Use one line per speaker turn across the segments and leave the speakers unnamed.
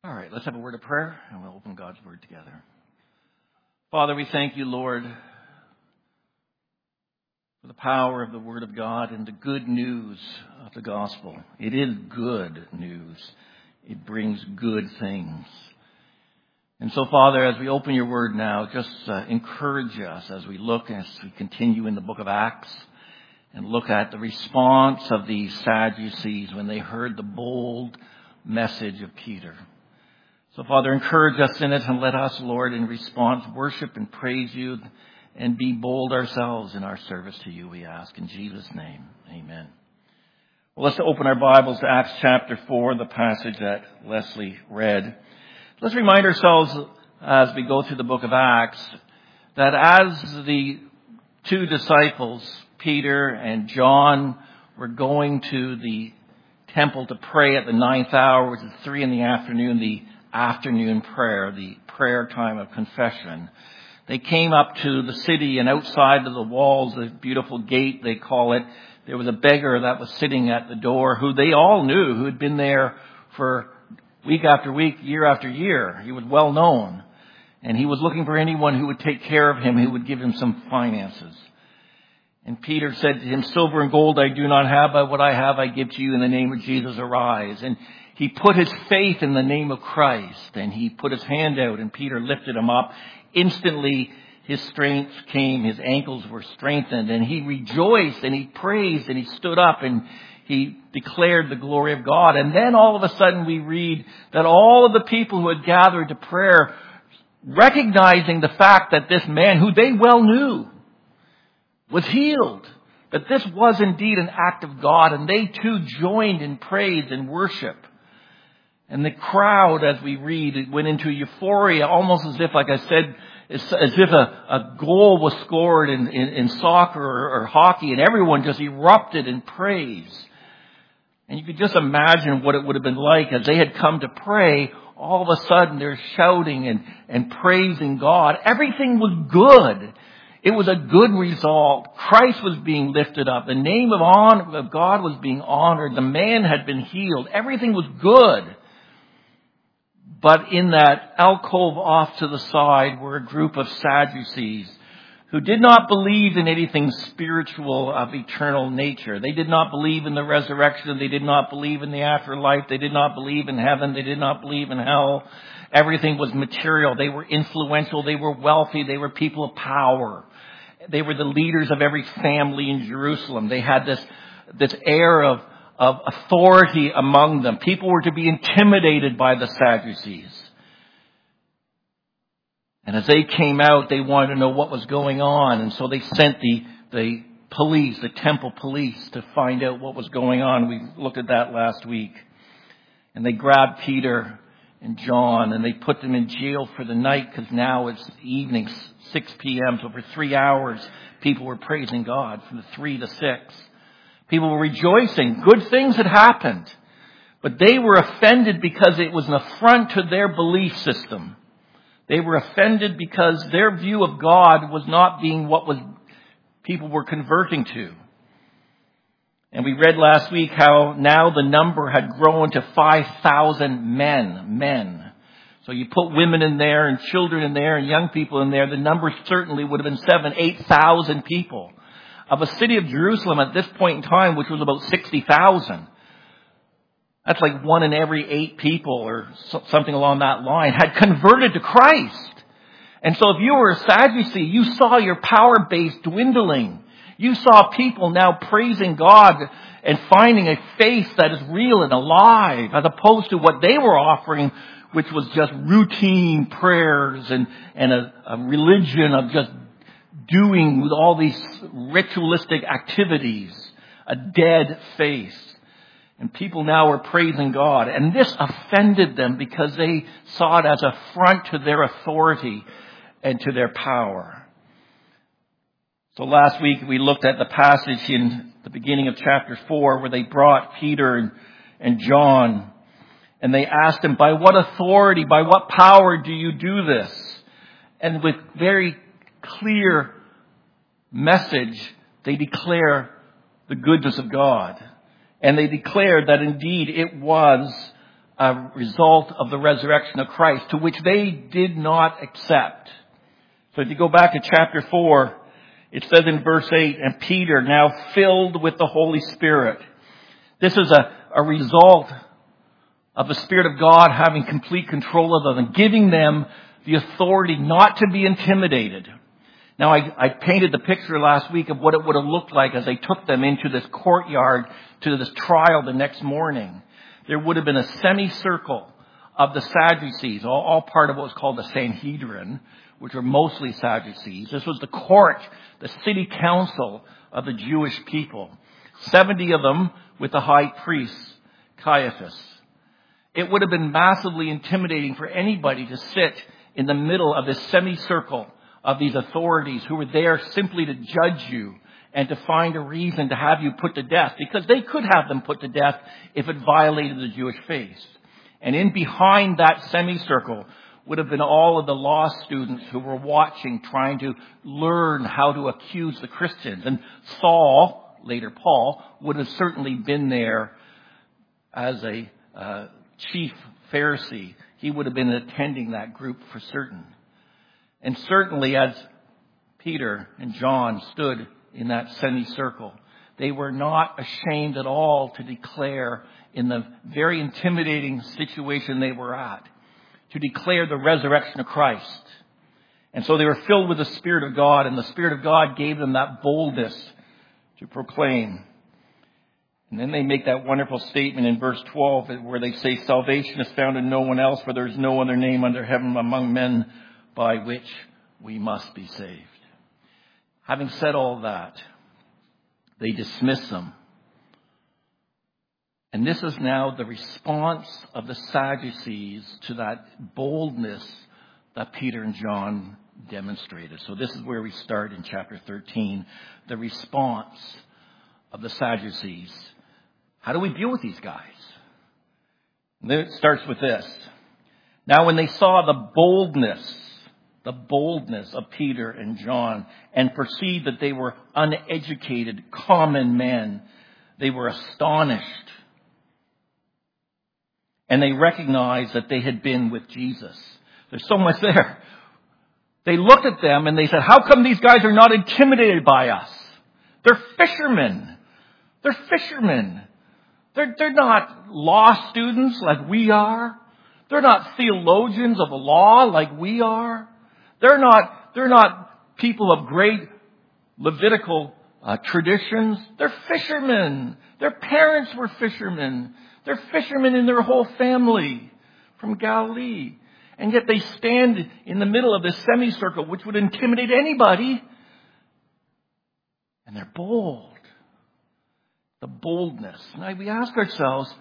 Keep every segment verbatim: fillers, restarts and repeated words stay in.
All right, let's have a word of prayer, and we'll open God's word together. Father, we thank you, Lord, for the power of the word of God and the good news of the gospel. It is good news. It brings good things. And so, Father, as we open your word now, just uh, encourage us as we look, as we continue in the book of Acts, and look at the response of the Sadducees when they heard the bold message of Peter. So, Father, encourage us in it and let us, Lord, in response, worship and praise you and be bold ourselves in our service to you, we ask. In Jesus' name, amen. Well, let's open our Bibles to Acts chapter four, the passage that Leslie read. Let's remind ourselves as we go through the book of Acts that as the two disciples, Peter and John, were going to the temple to pray at the ninth hour, which is three in the afternoon, the afternoon prayer, the prayer time of confession. They came up to the city, and outside of the walls, the beautiful gate they call it, there was a beggar that was sitting at the door who they all knew, who had been there for week after week, year after year. He was well known, and he was looking for anyone who would take care of him, who would give him some finances. And Peter said to him, "Silver and gold I do not have, but what I have I give to you. In the name of Jesus, arise." And he put his faith in the name of Christ, and he put his hand out, and Peter lifted him up. Instantly, his strength came, his ankles were strengthened, and he rejoiced, and he praised, and he stood up, and he declared the glory of God. And then all of a sudden we read that all of the people who had gathered to prayer, recognizing the fact that this man, who they well knew, was healed, that this was indeed an act of God, and they too joined in praise and worship. And the crowd, as we read, it went into euphoria, almost as if, like I said, as if a, a goal was scored in, in, in soccer or, or hockey, and everyone just erupted in praise. And you could just imagine what it would have been like as they had come to pray. All of a sudden, they're shouting and, and praising God. Everything was good. It was a good result. Christ was being lifted up. The name of, honor, of God was being honored. The man had been healed. Everything was good. But in that alcove off to the side were a group of Sadducees who did not believe in anything spiritual of eternal nature. They did not believe in the resurrection. They did not believe in the afterlife. They did not believe in heaven. They did not believe in hell. Everything was material. They were influential. They were wealthy. They were people of power. They were the leaders of every family in Jerusalem. They had this, this air of of authority among them. People were to be intimidated by the Sadducees. And as they came out, they wanted to know what was going on. And so they sent the, the police, the temple police, to find out what was going on. We looked at that last week. And they grabbed Peter and John, and they put them in jail for the night, because now it's evening, six p.m. So for three hours, people were praising God from the three to six. People were rejoicing. Good things had happened. But they were offended because it was an affront to their belief system. They were offended because their view of God was not being what was people were converting to. And we read last week how now the number had grown to five thousand men. Men. So you put women in there and children in there and young people in there, the number certainly would have been seven, eight thousand people. Of a city of Jerusalem at this point in time, which was about sixty thousand. That's like one in every eight people or something along that line had converted to Christ. And so if you were a Sadducee, you saw your power base dwindling. You saw people now praising God and finding a faith that is real and alive, as opposed to what they were offering, which was just routine prayers and, and a, a religion of just doing with all these ritualistic activities, a dead faith. And people now were praising God. And this offended them because they saw it as an affront to their authority and to their power. So last week we looked at the passage in the beginning of chapter four where they brought Peter and, and John, and they asked him, by what authority, by what power do you do this? And with very clear message, they declare the goodness of God. And they declared that indeed it was a result of the resurrection of Christ, to which they did not accept. So if you go back to chapter four, it says in verse eight, and Peter, now filled with the Holy Spirit. This is a, a result of the Spirit of God having complete control of them and giving them the authority not to be intimidated. Now, I, I painted the picture last week of what it would have looked like as they took them into this courtyard to this trial the next morning. There would have been a semicircle of the Sadducees, all, all part of what was called the Sanhedrin, which were mostly Sadducees. This was the court, the city council of the Jewish people. Seventy of them with the high priest, Caiaphas. It would have been massively intimidating for anybody to sit in the middle of this semicircle of these authorities who were there simply to judge you and to find a reason to have you put to death, because they could have them put to death if it violated the Jewish faith. And in behind that semicircle would have been all of the law students who were watching, trying to learn how to accuse the Christians. And Saul, later Paul, would have certainly been there as a uh, chief Pharisee. He would have been attending that group for certain. And certainly as Peter and John stood in that semicircle, they were not ashamed at all to declare, in the very intimidating situation they were at, to declare the resurrection of Christ. And so they were filled with the Spirit of God, and the Spirit of God gave them that boldness to proclaim. And then they make that wonderful statement in verse twelve where they say, salvation is found in no one else, for there is no other name under heaven among men by which we must be saved. Having said all that, they dismiss them. And this is now the response of the Sadducees to that boldness that Peter and John demonstrated. So this is where we start in chapter thirteen, the response of the Sadducees. How do we deal with these guys? And then it starts with this. Now when they saw the boldness, the boldness of Peter and John, and perceived that they were uneducated, common men, they were astonished. And they recognized that they had been with Jesus. There's so much there. They looked at them and they said, how come these guys are not intimidated by us? They're fishermen. They're fishermen. They're, they're not law students like we are. They're not theologians of the law like we are. They're not, they're not people of great Levitical uh, traditions. They're fishermen. Their parents were fishermen. They're fishermen in their whole family from Galilee. And yet they stand in the middle of this semicircle, which would intimidate anybody. And they're bold. The boldness. Now we ask ourselves,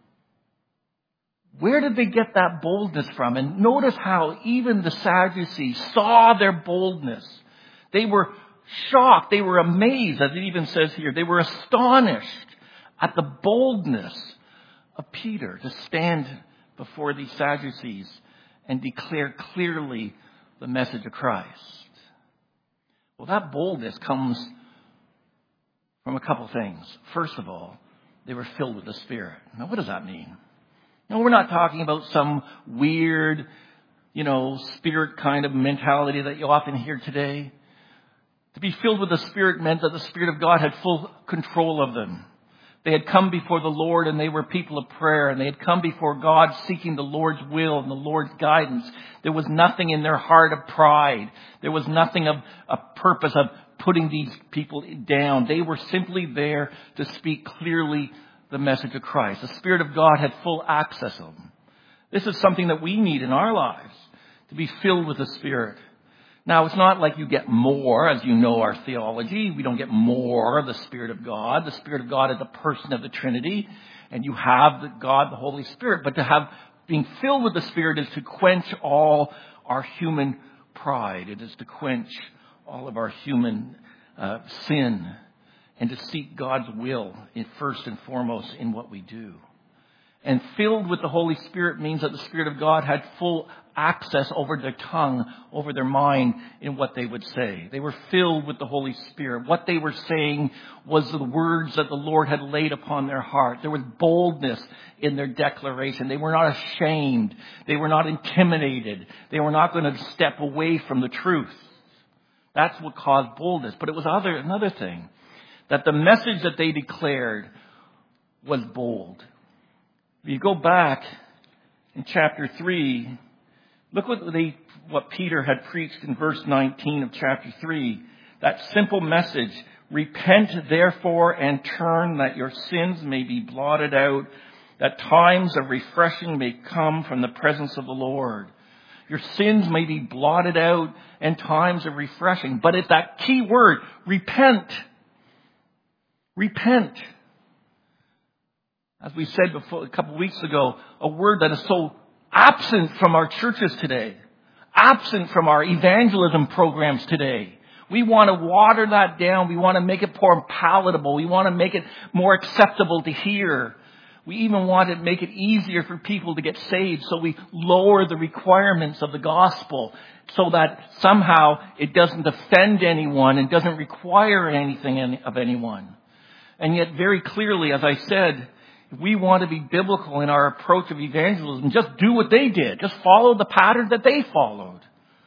where did they get that boldness from? And notice how even the Sadducees saw their boldness. They were shocked. They were amazed, as it even says here. They were astonished at the boldness of Peter to stand before these Sadducees and declare clearly the message of Christ. Well, that boldness comes from a couple things. First of all, they were filled with the Spirit. Now, what does that mean? No, we're not talking about some weird, you know, spirit kind of mentality that you often hear today. To be filled with the Spirit meant that the Spirit of God had full control of them. They had come before the Lord and they were people of prayer, and they had come before God seeking the Lord's will and the Lord's guidance. There was nothing in their heart of pride. There was nothing of a purpose of putting these people down. They were simply there to speak clearly the message of Christ. The Spirit of God had full access of them. This is something that we need in our lives, to be filled with the Spirit. Now, it's not like you get more, as you know our theology. We don't get more of the Spirit of God. The Spirit of God is a person of the Trinity, and you have the God, the Holy Spirit. But to have, being filled with the Spirit is to quench all our human pride. It is to quench all of our human uh, sin, and to seek God's will in first and foremost in what we do. And filled with the Holy Spirit means that the Spirit of God had full access over their tongue, over their mind in what they would say. They were filled with the Holy Spirit. What they were saying was the words that the Lord had laid upon their heart. There was boldness in their declaration. They were not ashamed. They were not intimidated. They were not going to step away from the truth. That's what caused boldness. But it was other another thing, that the message that they declared was bold. If you go back in chapter three, look what they, what Peter had preached in verse nineteen of chapter three. That simple message, repent therefore and turn that your sins may be blotted out, that times of refreshing may come from the presence of the Lord. Your sins may be blotted out and times of refreshing. But it's that key word, repent. Repent. As we said before, a couple of weeks ago, a word that is so absent from our churches today, absent from our evangelism programs today. We want to water that down. We want to make it more palatable. We want to make it more acceptable to hear. We even want to make it easier for people to get saved, so we lower the requirements of the gospel so that somehow it doesn't offend anyone and doesn't require anything of anyone. And yet very clearly, as I said, if we want to be biblical in our approach of evangelism, just do what they did. Just follow the pattern that they followed.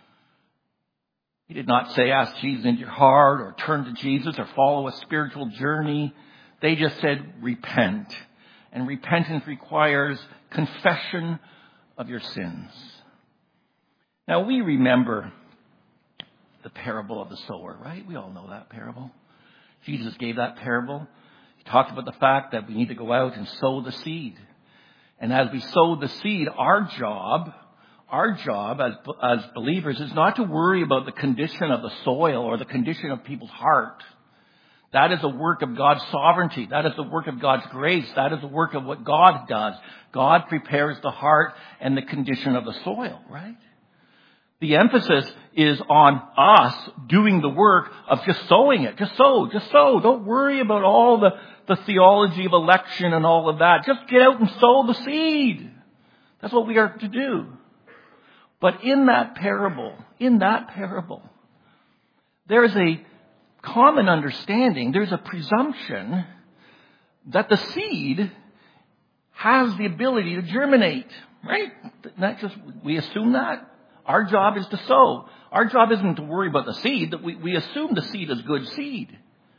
He did not say, ask Jesus into your heart or turn to Jesus or follow a spiritual journey. They just said, repent. And repentance requires confession of your sins. Now, we remember the parable of the sower, right? We all know that parable. Jesus gave that parable. He talked about the fact that we need to go out and sow the seed. And as we sow the seed, our job, our job as, as believers is not to worry about the condition of the soil or the condition of people's heart. That is a work of God's sovereignty. That is the work of God's grace. That is the work of what God does. God prepares the heart and the condition of the soil, right? The emphasis is on us doing the work of just sowing it. Just sow, just sow. Don't worry about all the, the theology of election and all of that. Just get out and sow the seed. That's what we are to do. But in that parable, in that parable, there's a common understanding. There's a presumption that the seed has the ability to germinate, right? Not just, we assume that. Our job is to sow. Our job isn't to worry about the seed. That we, we assume the seed is good seed.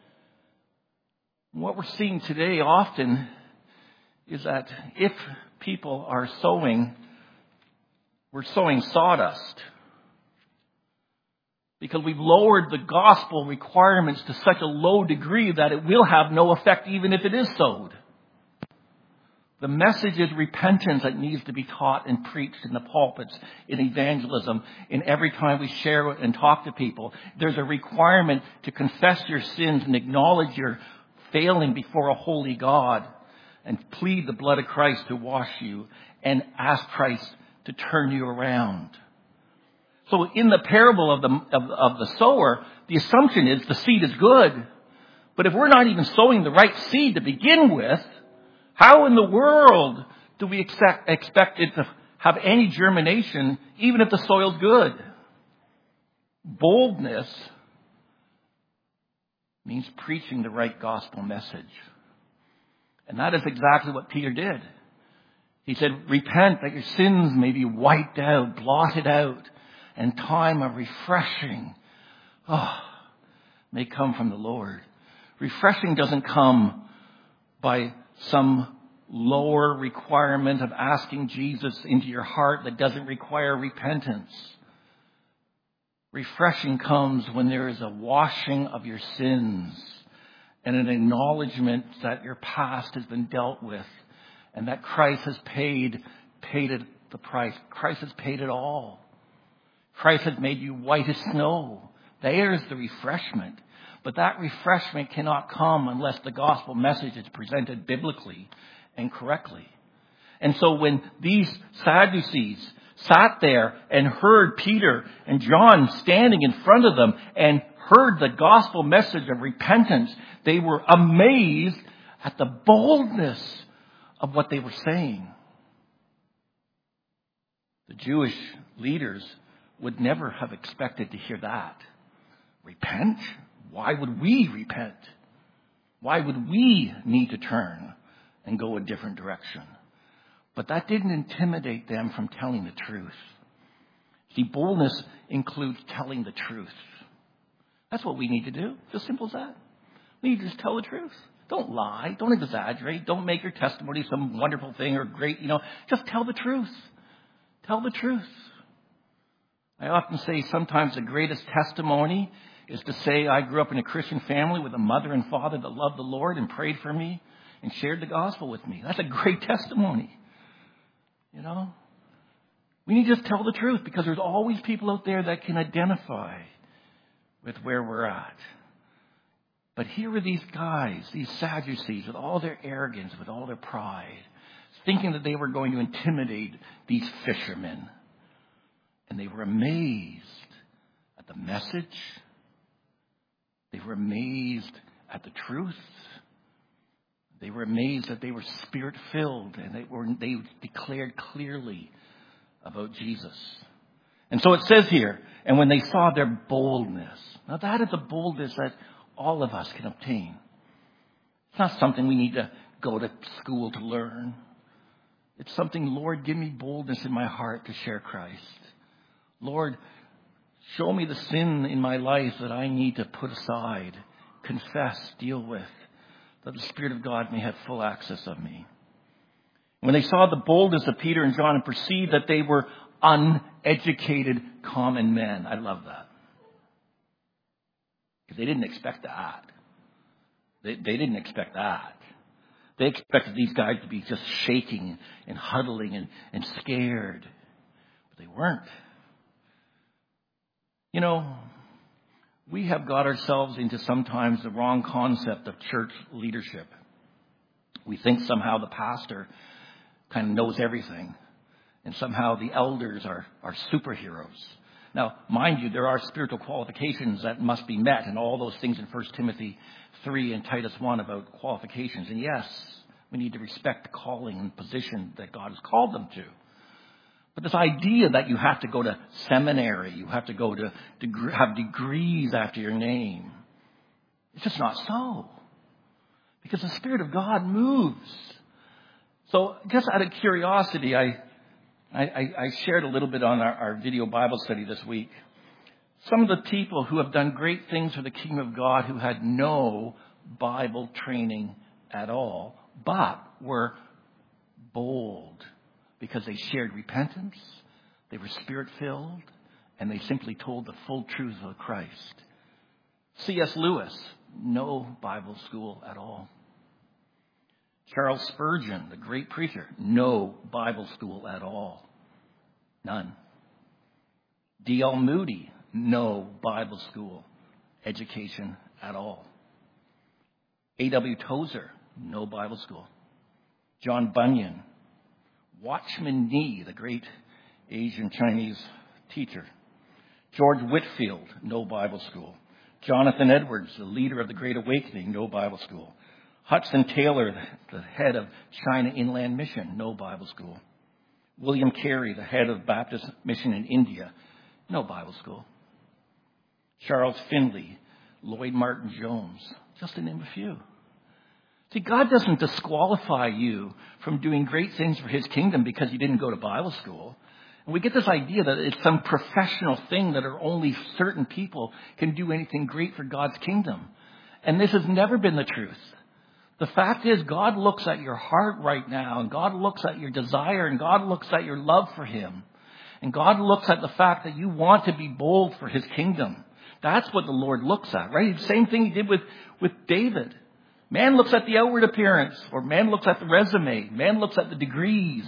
What we're seeing today often is that if people are sowing, we're sowing sawdust. Because we've lowered the gospel requirements to such a low degree that it will have no effect even if it is sowed. The message is repentance that needs to be taught and preached in the pulpits, in evangelism, in every time we share and talk to people. There's a requirement to confess your sins and acknowledge your failing before a holy God and plead the blood of Christ to wash you and ask Christ to turn you around. So in the parable of the, of, of the sower, the assumption is the seed is good. But if we're not even sowing the right seed to begin with, how in the world do we expect, expect it to have any germination, even if the soil's good? Boldness means preaching the right gospel message. And that is exactly what Peter did. He said, repent that your sins may be wiped out, blotted out, and time of refreshing oh, may come from the Lord. Refreshing doesn't come by some lower requirement of asking Jesus into your heart that doesn't require repentance. Refreshing comes when there is a washing of your sins and an acknowledgement that your past has been dealt with and that Christ has paid, paid it, the price. Christ has paid it all. Christ has made you white as snow. There's the refreshment. But that refreshment cannot come unless the gospel message is presented biblically and correctly. And so when these Sadducees sat there and heard Peter and John standing in front of them and heard the gospel message of repentance, they were amazed at the boldness of what they were saying. The Jewish leaders would never have expected to hear that. Repent? Why would we repent? Why would we need to turn and go a different direction? But that didn't intimidate them from telling the truth. See, boldness includes telling the truth. That's what we need to do. It's as simple as that. We need to just tell the truth. Don't lie. Don't exaggerate. Don't make your testimony some wonderful thing or great, you know. Just tell the truth. Tell the truth. I often say sometimes the greatest testimony is to say I grew up in a Christian family with a mother and father that loved the Lord and prayed for me and shared the gospel with me. That's a great testimony. You know? We need to just tell the truth because there's always people out there that can identify with where we're at. But here were these guys, these Sadducees, with all their arrogance, with all their pride, thinking that they were going to intimidate these fishermen. And they were amazed at the message. They were amazed at the truth. They were amazed that they were spirit-filled and they were they declared clearly about Jesus. And so it says here, and when they saw their boldness. Now that is a boldness that all of us can obtain. It's not something we need to go to school to learn. It's something, Lord, give me boldness in my heart to share Christ. Lord, show me the sin in my life that I need to put aside, confess, deal with, that the Spirit of God may have full access of me. When they saw the boldness of Peter and John and perceived that they were uneducated common men. I love that. Because they didn't expect that. They, they didn't expect that. They expected these guys to be just shaking and huddling and, and scared. But they weren't. You know, we have got ourselves into sometimes the wrong concept of church leadership. We think somehow the pastor kind of knows everything. And somehow the elders are, are superheroes. Now, mind you, there are spiritual qualifications that must be met, and all those things in First Timothy three and Titus one about qualifications. And yes, we need to respect the calling and position that God has called them to. But this idea that you have to go to seminary, you have to go to deg- have degrees after your name, it's just not so. Because the Spirit of God moves. So just out of curiosity, I I, I shared a little bit on our, our video Bible study this week. Some of the people who have done great things for the kingdom of God who had no Bible training at all, but were bold because they shared repentance, they were spirit-filled, and they simply told the full truth of Christ. C S Lewis, no Bible school at all. Charles Spurgeon, the great preacher, no Bible school at all. None. D L Moody, no Bible school education at all. A W Tozer, no Bible school. John Bunyan. Watchman Nee, the great Asian Chinese teacher. George Whitefield, no Bible school. Jonathan Edwards, the leader of the Great Awakening, no Bible school. Hudson Taylor, the head of China Inland Mission, no Bible school. William Carey, the head of Baptist Mission in India, no Bible school. Charles Finley, Lloyd Martin Jones, just to name a few. See, God doesn't disqualify you from doing great things for His kingdom because you didn't go to Bible school. And we get this idea that it's some professional thing that are only certain people can do anything great for God's kingdom. And this has never been the truth. The fact is, God looks at your heart right now, and God looks at your desire, and God looks at your love for Him. And God looks at the fact that you want to be bold for His kingdom. That's what the Lord looks at, right? Same thing He did with, with David. Man looks at the outward appearance, or man looks at the resume. Man looks at the degrees.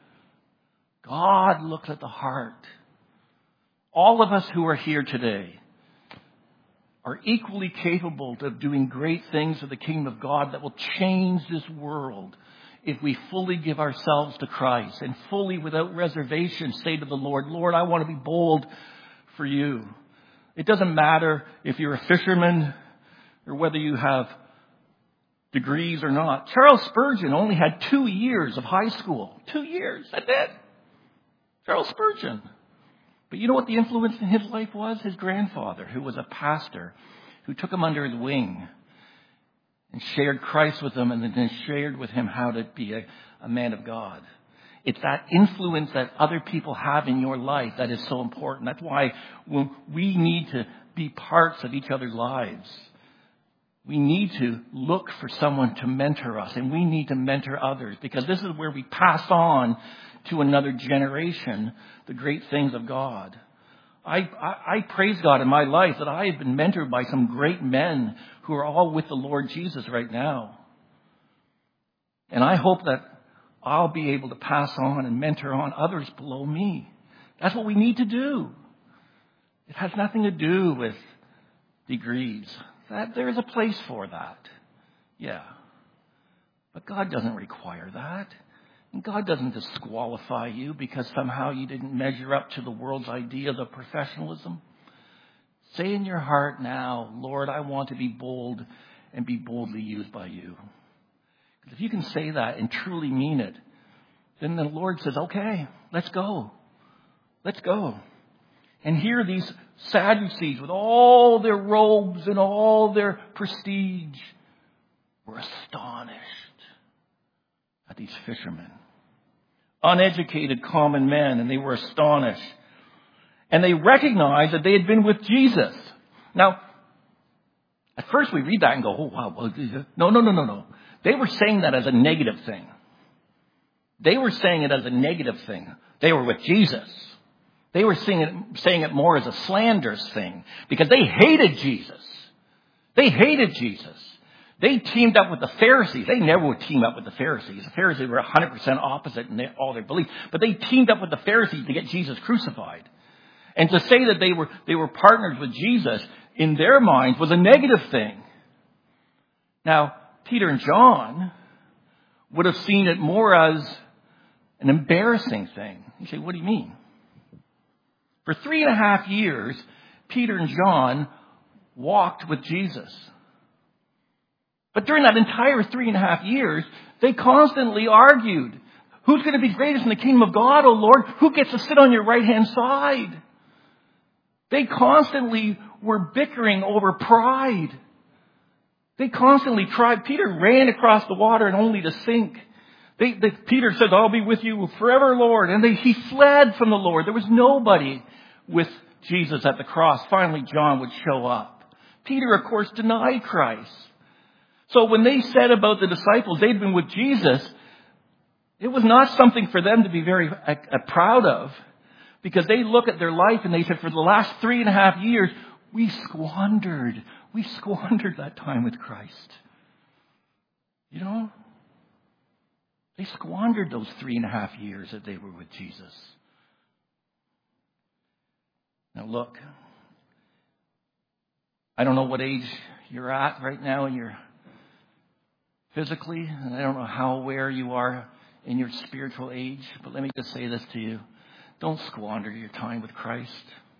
God looks at the heart. All of us who are here today are equally capable of doing great things for the kingdom of God that will change this world if we fully give ourselves to Christ and fully, without reservation, say to the Lord, Lord, I want to be bold for you. It doesn't matter if you're a fisherman or whether you have degrees or not. Charles Spurgeon only had two years of high school. Two years. That's it. Charles Spurgeon. But you know what the influence in his life was? His grandfather, who was a pastor, who took him under his wing and shared Christ with him and then shared with him how to be a, a man of God. It's that influence that other people have in your life that is so important. That's why we need to be parts of each other's lives. We need to look for someone to mentor us, and we need to mentor others, because this is where we pass on to another generation the great things of God. I, I, I praise God in my life that I have been mentored by some great men who are all with the Lord Jesus right now. And I hope that I'll be able to pass on and mentor on others below me. That's what we need to do. It has nothing to do with degrees. That there is a place for that. Yeah. But God doesn't require that. And God doesn't disqualify you because somehow you didn't measure up to the world's idea of professionalism. Say in your heart now, Lord, I want to be bold and be boldly used by you. If you can say that and truly mean it, then the Lord says, okay, let's go. Let's go. And here these Sadducees, with all their robes and all their prestige, were astonished at these fishermen. Uneducated common men, and they were astonished. And they recognized that they had been with Jesus. Now, at first we read that and go, oh, wow. No, no, no, no, no. They were saying that as a negative thing. They were saying it as a negative thing. They were with Jesus. They were saying it, saying it more as a slanderous thing because they hated Jesus. They hated Jesus. They teamed up with the Pharisees. They never would team up with the Pharisees. The Pharisees were one hundred percent opposite in their, all their beliefs. But they teamed up with the Pharisees to get Jesus crucified. And to say that they were, they were partners with Jesus in their minds was a negative thing. Now, Peter and John would have seen it more as an embarrassing thing. You say, what do you mean? For three and a half years, Peter and John walked with Jesus. But during that entire three and a half years, they constantly argued, who's going to be greatest in the kingdom of God, O Lord? Who gets to sit on your right-hand side? They constantly were bickering over pride. They constantly tried. Peter ran across the water and only to sink. They, they, Peter said, I'll be with you forever, Lord. And they, he fled from the Lord. There was nobody with Jesus at the cross. Finally, John would show up. Peter, of course, denied Christ. So when they said about the disciples, they'd been with Jesus, it was not something for them to be very uh, uh, proud of, because they look at their life and they said, for the last three and a half years, we squandered. We squandered that time with Christ. You know? They squandered those three and a half years that they were with Jesus. Now look, I don't know what age you're at right now in your physically, and I don't know how aware you are in your spiritual age, but let me just say this to you. Don't squander your time with Christ.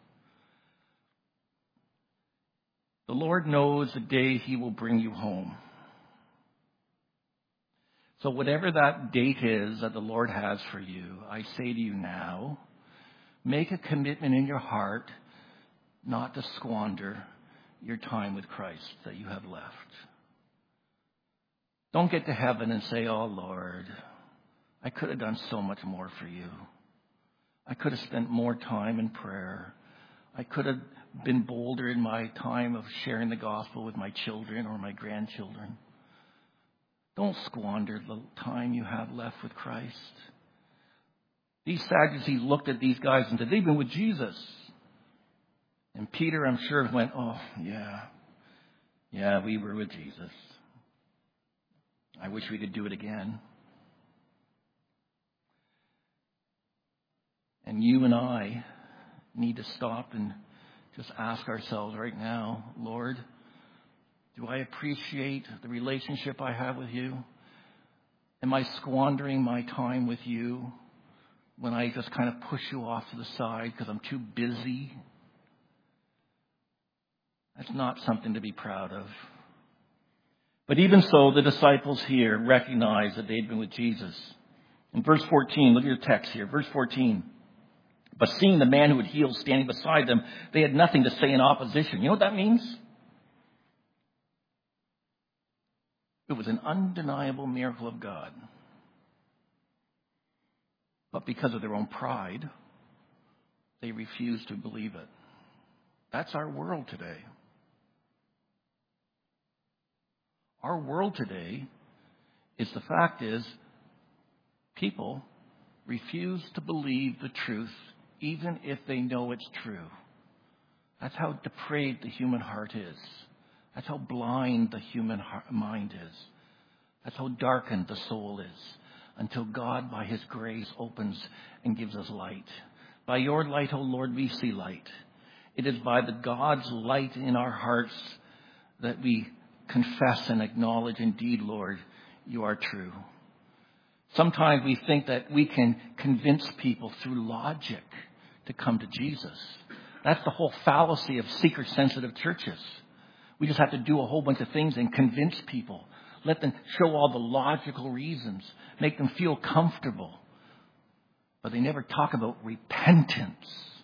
The Lord knows the day He will bring you home. So whatever that date is that the Lord has for you, I say to you now, make a commitment in your heart not to squander your time with Christ that you have left. Don't get to heaven and say, oh Lord, I could have done so much more for you. I could have spent more time in prayer. I could have been bolder in my time of sharing the gospel with my children or my grandchildren. Don't squander the time you have left with Christ. These Sadducees looked at these guys and said, they've been with Jesus. And Peter, I'm sure, went, oh, yeah. Yeah, we were with Jesus. I wish we could do it again. And you and I need to stop and just ask ourselves right now, Lord, do I appreciate the relationship I have with you? Am I squandering my time with you when I just kind of push you off to the side because I'm too busy? That's not something to be proud of. But even so, the disciples here recognized that they'd been with Jesus. In verse fourteen, look at your text here. Verse fourteen. But seeing the man who had healed standing beside them, they had nothing to say in opposition. You know what that means? It was an undeniable miracle of God. But because of their own pride, they refused to believe it. That's our world today. Our world today is the fact is people refuse to believe the truth even if they know it's true. That's how depraved the human heart is. That's how blind the human heart, mind is. That's how darkened the soul is. Until God, by His grace, opens and gives us light. By your light, O Lord, we see light. It is by the God's light in our hearts that we confess and acknowledge, indeed, Lord, you are true. Sometimes we think that we can convince people through logic to come to Jesus. That's the whole fallacy of seeker-sensitive churches. We just have to do a whole bunch of things and convince people. Let them show all the logical reasons. Make them feel comfortable. But they never talk about repentance.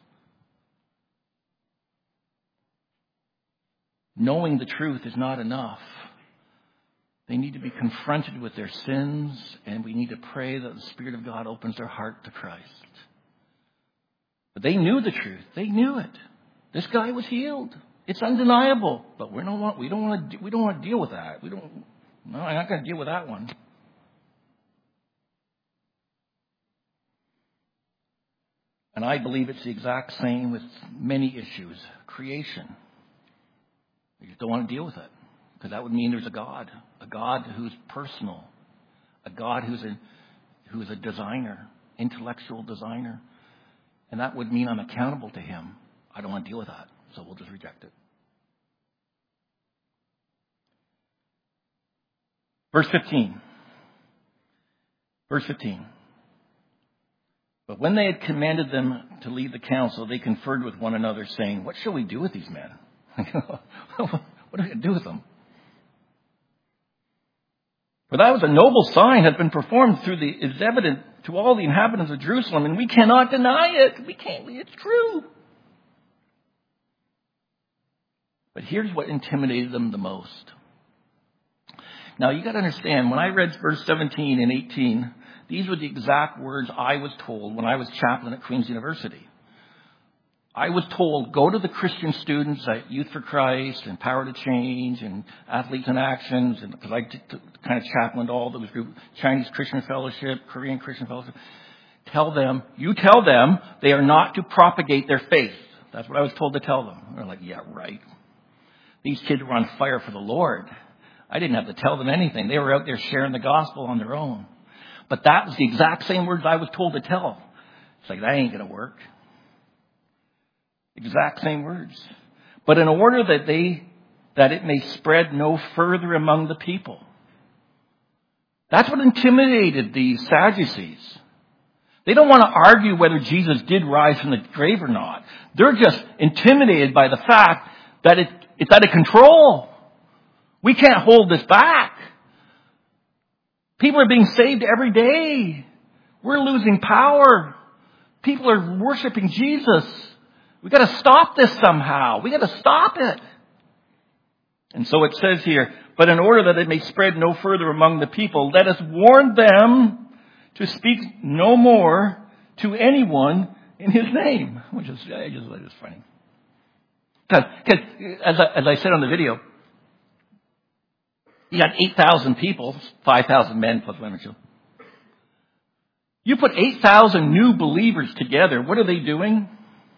Knowing the truth is not enough. They need to be confronted with their sins, and we need to pray that the Spirit of God opens their heart to Christ. But they knew the truth. They knew it. This guy was healed. It's undeniable. But we don't want. We don't want to. We don't want to deal with that. We don't. No, I'm not going to deal with that one. And I believe it's the exact same with many issues. Creation. We just don't want to deal with it. Because that would mean there's a God. A God who's personal. A God who's a, who's a designer. Intellectual designer. And that would mean I'm accountable to Him. I don't want to deal with that. So we'll just reject it. Verse fifteen. Verse fifteen. But when they had commanded them to leave the council, they conferred with one another, saying, what shall we do with these men? What are we going to do with them? For that was a noble sign had been performed through the, is evident to all the inhabitants of Jerusalem, and we cannot deny it. We can't, it's true. But here's what intimidated them the most. Now, you got to understand, when I read verse seventeen and eighteen, these were the exact words I was told when I was chaplain at Queen's University. I was told, go to the Christian students at Youth for Christ and Power to Change and Athletes in Actions, and because I t- t- kind of chaplained all those groups, Chinese Christian Fellowship, Korean Christian Fellowship. Tell them, you tell them they are not to propagate their faith. That's what I was told to tell them. They're like, yeah, right. These kids were on fire for the Lord. I didn't have to tell them anything. They were out there sharing the gospel on their own. But that was the exact same words I was told to tell. It's like, that ain't going to work. Exact same words. But in order that they, that it may spread no further among the people. That's what intimidated the Sadducees. They don't want to argue whether Jesus did rise from the grave or not. They're just intimidated by the fact that it, it's out of control. We can't hold this back. People are being saved every day. We're losing power. People are worshiping Jesus. We've got to stop this somehow. We've got to stop it. And so it says here, but in order that it may spread no further among the people, let us warn them to speak no more to anyone in His name. Which is, I just think it's funny. Because, as I, as I said on the video, you got eight thousand people, five thousand men plus women. You put eight thousand new believers together, what are they doing?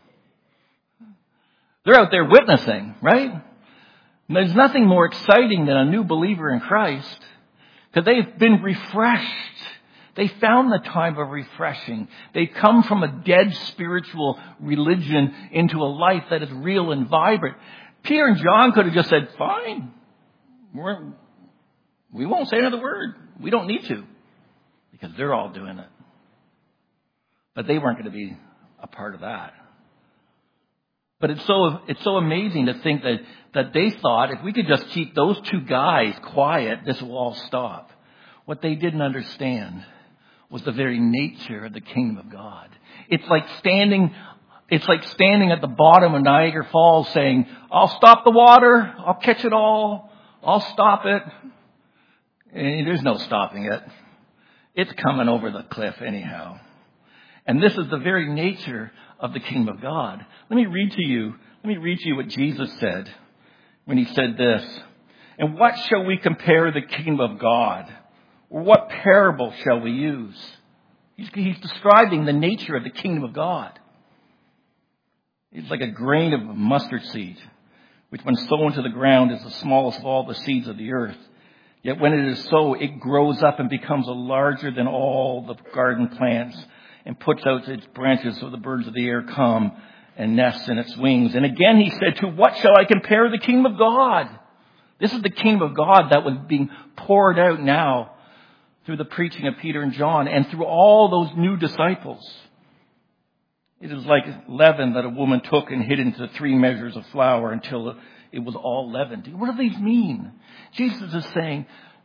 They're out there witnessing, right? And there's nothing more exciting than a new believer in Christ, because they've been refreshed. They found the time of refreshing. They've come from a dead spiritual religion into a life that is real and vibrant. Peter and John could have just said, fine, we're, we won't say another word. We don't need to, because they're all doing it. But they weren't going to be a part of that. But it's so it's so amazing to think that, that they thought if we could just keep those two guys quiet, this will all stop. What they didn't understand was the very nature of the kingdom of God. It's like standing it's like standing at the bottom of Niagara Falls saying, I'll stop the water, I'll catch it all, I'll stop it. And there's no stopping it. It's coming over the cliff anyhow. And this is the very nature of the kingdom of God. Let me read to you, let me read to you what Jesus said when he said this. And what shall we compare the kingdom of God? Or what parable shall we use? He's, he's describing the nature of the kingdom of God. It's like a grain of mustard seed, which when sown to the ground is the smallest of all the seeds of the earth. Yet when it is so, it grows up and becomes larger than all the garden plants and puts out its branches so the birds of the air come and nest in its wings. And again he said, to what shall I compare the kingdom of God? This is the kingdom of God that was being poured out now through the preaching of Peter and John and through all those new disciples. It is like leaven that a woman took and hid into three measures of flour until it was all leavened. What do these mean? Jesus is saying,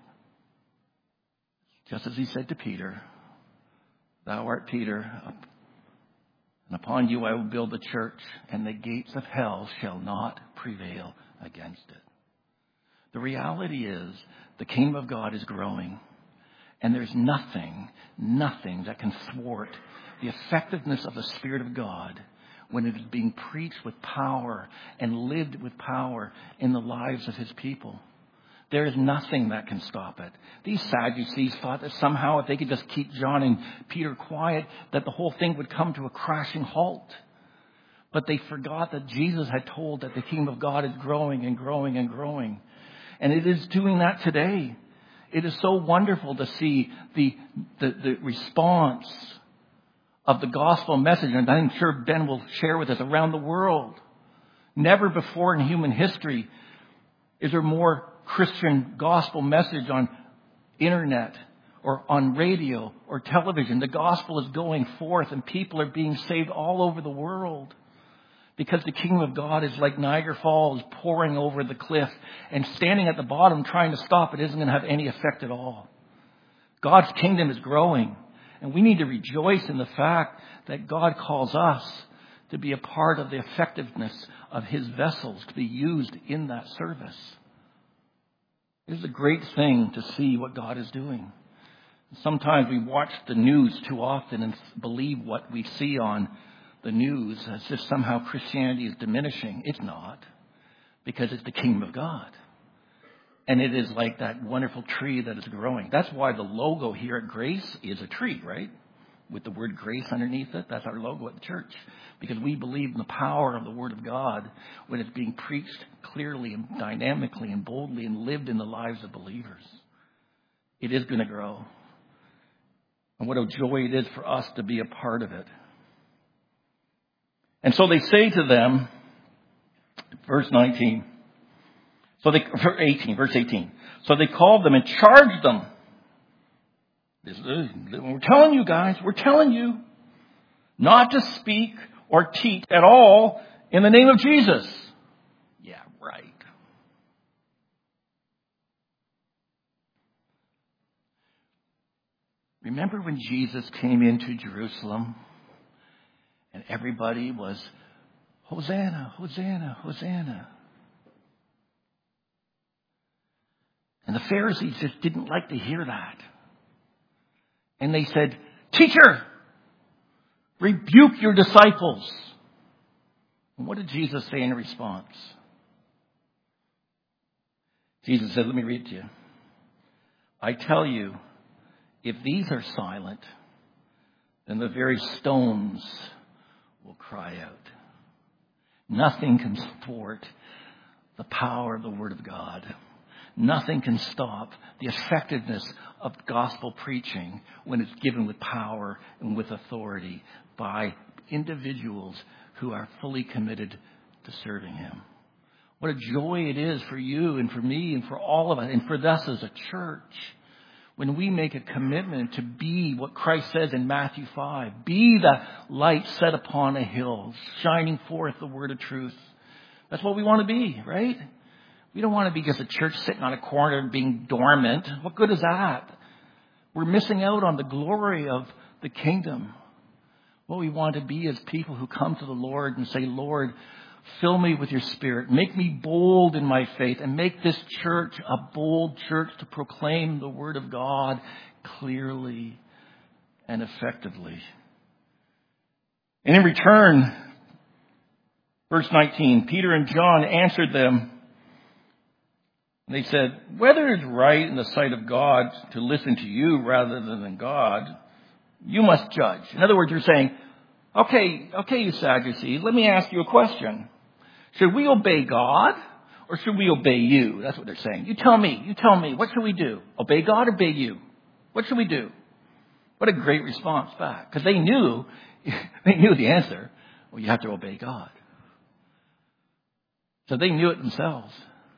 just as he said to Peter, thou art Peter, and upon you I will build the church, and the gates of hell shall not prevail against it. The reality is the kingdom of God is growing, and there's nothing, nothing that can thwart the effectiveness of the Spirit of God when it is being preached with power and lived with power in the lives of his people. There is nothing that can stop it. These Sadducees thought that somehow if they could just keep John and Peter quiet, that the whole thing would come to a crashing halt. But they forgot that Jesus had told that the kingdom of God is growing and growing and growing. And it is doing that today. It is so wonderful to see the, the, the response of the gospel message. And I'm sure Ben will share with us around the world. Never before in human history is there more Christian gospel message on internet or on radio or television. The gospel is going forth and people are being saved all over the world because the kingdom of God is like Niagara Falls pouring over the cliff, and standing at the bottom trying to stop it isn't going to have any effect at all. God's kingdom is growing, and we need to rejoice in the fact that God calls us to be a part of the effectiveness of his vessels to be used in that service. It is a great thing to see what God is doing. Sometimes we watch the news too often and believe what we see on the news as if somehow Christianity is diminishing. It's not, because it's the kingdom of God. And it is like that wonderful tree that is growing. That's why the logo here at Grace is a tree, right? With the word grace underneath it. That's our logo at the church. Because we believe in the power of the Word of God when it's being preached clearly and dynamically and boldly and lived in the lives of believers. It is going to grow. And what a joy it is for us to be a part of it. And so they say to them, verse nineteen, so they, eighteen, verse eighteen. So they called them and charged them. This is, we're telling you guys, we're telling you not to speak or teach at all in the name of Jesus. Yeah, right. Remember when Jesus came into Jerusalem and everybody was, Hosanna, Hosanna, Hosanna. And the Pharisees just didn't like to hear that. And they said, Teacher, rebuke your disciples. And what did Jesus say in response? Jesus said, let me read to you. I tell you, if these are silent, then the very stones will cry out. Nothing can thwart the power of the Word of God. Nothing can stop the effectiveness of gospel preaching when it's given with power and with authority by individuals who are fully committed to serving him. What a joy it is for you and for me and for all of us and for us as a church when we make a commitment to be what Christ says in Matthew five, be the light set upon a hill, shining forth the word of truth. That's what we want to be, right? We don't want to be just a church sitting on a corner being dormant. What good is that? We're missing out on the glory of the kingdom. What we want to be is people who come to the Lord and say, Lord, fill me with your Spirit. Make me bold in my faith and make this church a bold church to proclaim the word of God clearly and effectively. And in return, verse nineteen, Peter and John answered them. And they said, whether it's right in the sight of God to listen to you rather than God, you must judge. In other words, you're saying, okay, okay, you Sadducees, let me ask you a question. Should we obey God or should we obey you? That's what they're saying. You tell me, you tell me, what should we do? Obey God or obey you? What should we do? What a great response back. Because they knew, they knew the answer. Well, you have to obey God. So they knew it themselves.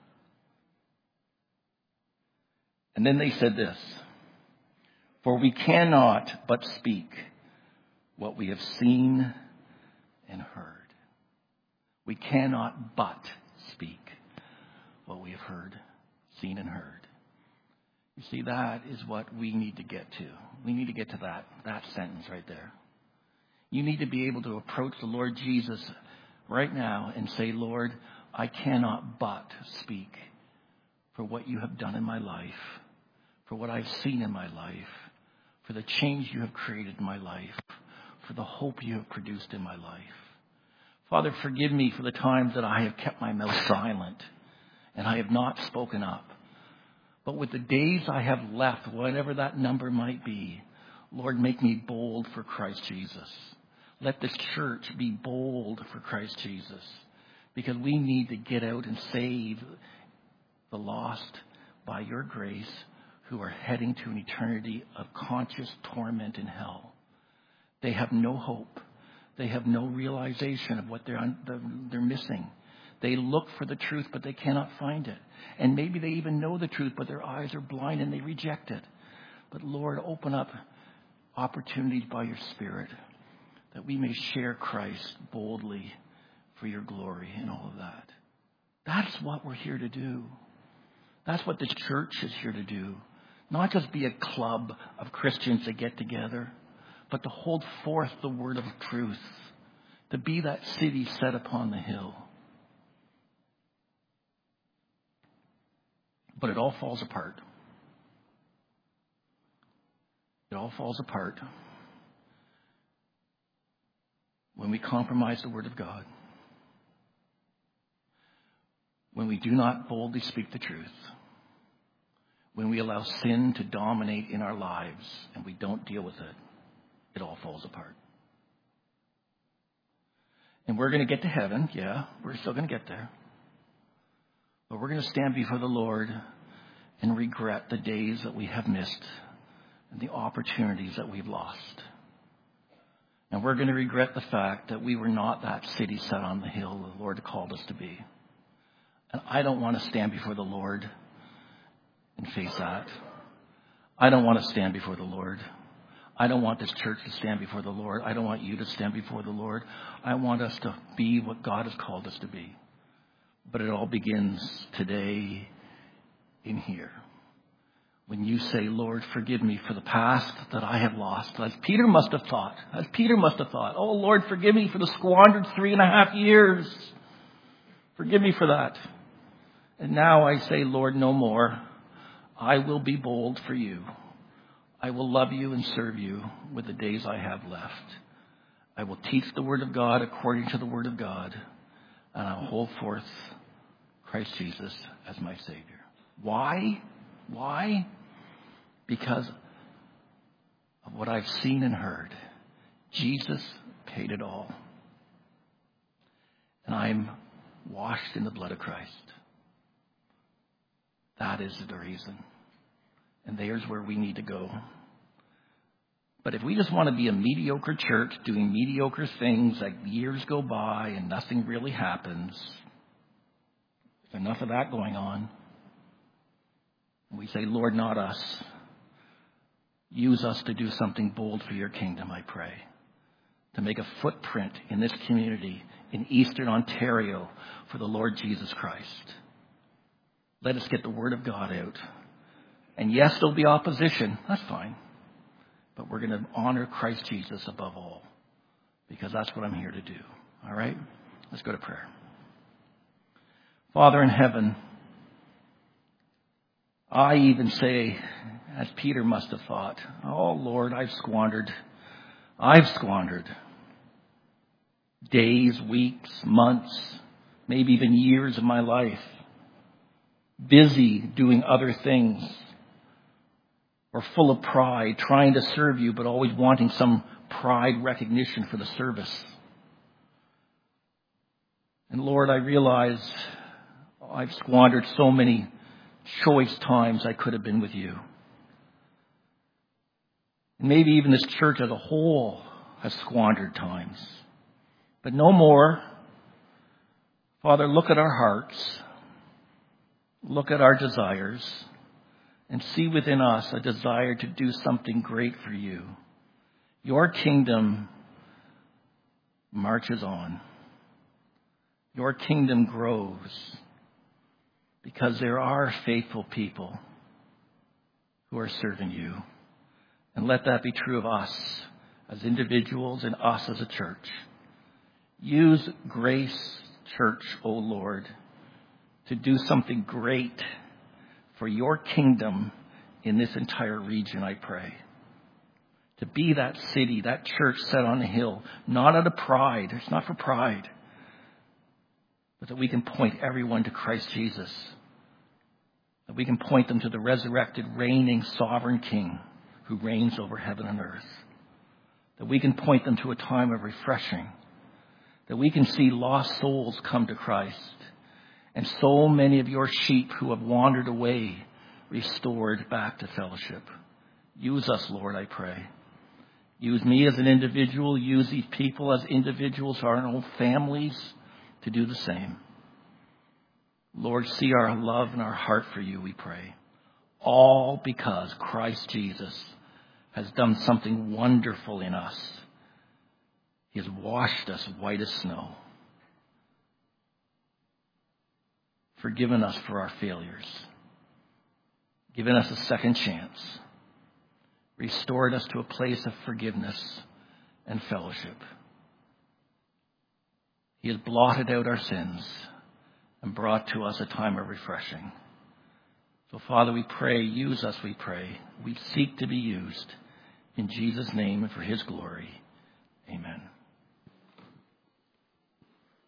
And then they said this, for we cannot but speak what we have seen and heard. We cannot but speak what we have heard, seen and heard. You see, that is what we need to get to. We need to get to that, that sentence right there. You need to be able to approach the Lord Jesus right now and say, Lord, I cannot but speak for what you have done in my life, for what I've seen in my life, for the change you have created in my life, for the hope you have produced in my life. Father, forgive me for the times that I have kept my mouth silent and I have not spoken up. But with the days I have left, whatever that number might be, Lord, make me bold for Christ Jesus. Let this church be bold for Christ Jesus, because we need to get out and save the lost by your grace who are heading to an eternity of conscious torment in hell. They have no hope. They have no realization of what they're, they're missing. They look for the truth, but they cannot find it. And maybe they even know the truth, but their eyes are blind and they reject it. But Lord, open up opportunities by your Spirit that we may share Christ boldly for your glory and all of that. That's what we're here to do. That's what this church is here to do. Not just be a club of Christians that get together, but to hold forth the word of truth, to be that city set upon the hill. But it all falls apart. It all falls apart when we compromise the word of God, when we do not boldly speak the truth, when we allow sin to dominate in our lives and we don't deal with it. It all falls apart. And we're going to get to heaven. Yeah, we're still going to get there. But we're going to stand before the Lord and regret the days that we have missed and the opportunities that we've lost. And we're going to regret the fact that we were not that city set on the hill the Lord called us to be. And I don't want to stand before the Lord and face that. I don't want to stand before the Lord. I don't want this church to stand before the Lord. I don't want you to stand before the Lord. I want us to be what God has called us to be. But it all begins today in here. When you say, Lord, forgive me for the past that I have lost. As Peter must have thought. As Peter must have thought. Oh, Lord, forgive me for the squandered three and a half years. Forgive me for that. And now I say, Lord, no more. I will be bold for you. I will love you and serve you with the days I have left. I will teach the word of God according to the word of God. And I'll hold forth Christ Jesus as my Savior. Why? Why? Because of what I've seen and heard. Jesus paid it all. And I'm washed in the blood of Christ. That is the reason. And there's where we need to go. But if we just want to be a mediocre church doing mediocre things, like years go by and nothing really happens, there's enough of that going on. And we say, Lord, not us. Use us to do something bold for your kingdom, I pray. To make a footprint in this community in Eastern Ontario for the Lord Jesus Christ. Let us get the word of God out. And yes, there'll be opposition. That's fine. But we're going to honor Christ Jesus above all. Because that's what I'm here to do. All right? Let's go to prayer. Father in heaven, I even say, as Peter must have thought, oh Lord, I've squandered. I've squandered days, weeks, months, maybe even years of my life, busy doing other things, or full of pride, trying to serve you, but always wanting some pride recognition for the service. And Lord, I realize I've squandered so many choice times I could have been with you. And maybe even this church as a whole has squandered times. But no more. Father, look at our hearts. Look at our desires. And see within us a desire to do something great for you. Your kingdom marches on. Your kingdom grows. Because there are faithful people who are serving you. And let that be true of us as individuals and us as a church. Use Grace Church, O Lord, to do something great for your kingdom in this entire region, I pray. To be that city, that church set on a hill, not out of pride. It's not for pride. But that we can point everyone to Christ Jesus. That we can point them to the resurrected, reigning, sovereign King who reigns over heaven and earth. That we can point them to a time of refreshing. That we can see lost souls come to Christ. And so many of your sheep who have wandered away, restored back to fellowship. Use us, Lord, I pray. Use me as an individual. Use these people as individuals, our own families, to do the same. Lord, see our love and our heart for you, we pray. All because Christ Jesus has done something wonderful in us. He has washed us white as snow. Forgiven us for our failures. Given us a second chance. Restored us to a place of forgiveness and fellowship. He has blotted out our sins and brought to us a time of refreshing. So, Father, we pray, use us, we pray. We seek to be used in Jesus' name and for his glory. Amen.